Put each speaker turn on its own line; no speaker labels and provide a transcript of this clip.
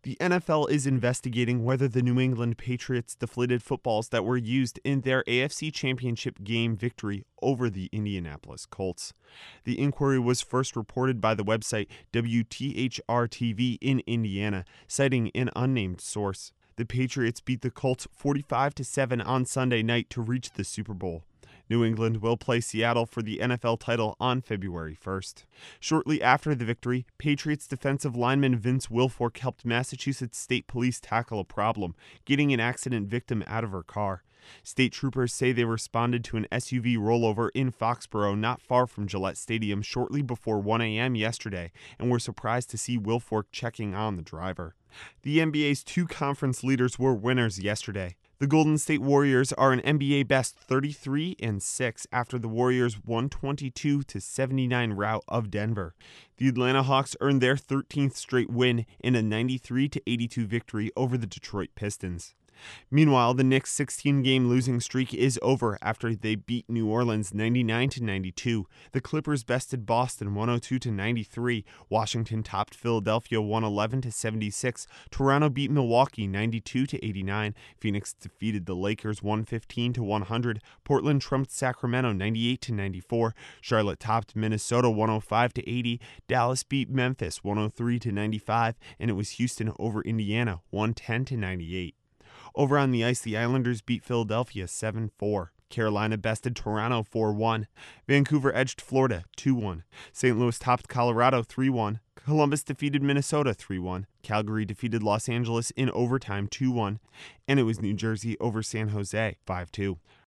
The NFL is investigating whether the New England Patriots deflated footballs that were used in their AFC Championship game victory over the Indianapolis Colts. The inquiry was first reported by the website WTHR-TV in Indiana, citing an unnamed source. The Patriots beat the Colts 45-7 on Sunday night to reach the Super Bowl. New England will play Seattle for the NFL title on February 1st. Shortly after the victory, Patriots defensive lineman Vince Wilfork helped Massachusetts State Police tackle a problem, getting an accident victim out of her car. State troopers say they responded to an SUV rollover in Foxborough, not far from Gillette Stadium, shortly before 1 a.m. yesterday, and were surprised to see Wilfork checking on the driver. The NBA's two conference leaders were winners yesterday. The Golden State Warriors are an NBA best 33-6 after the Warriors' 122-79 rout of Denver. The Atlanta Hawks earned their 13th straight win in a 93-82 victory over the Detroit Pistons. Meanwhile, the Knicks' 16-game losing streak is over after they beat New Orleans 99-92. The Clippers bested Boston 102-93. Washington topped Philadelphia 111-76. Toronto beat Milwaukee 92-89. Phoenix defeated the Lakers 115-100. Portland trumped Sacramento 98-94. Charlotte topped Minnesota 105-80. Dallas beat Memphis 103-95, and it was Houston over Indiana 110-98. Over on the ice, the Islanders beat Philadelphia 7-4. Carolina bested Toronto 4-1. Vancouver edged Florida 2-1. St. Louis topped Colorado 3-1. Columbus defeated Minnesota 3-1. Calgary defeated Los Angeles in overtime 2-1. And it was New Jersey over San Jose 5-2.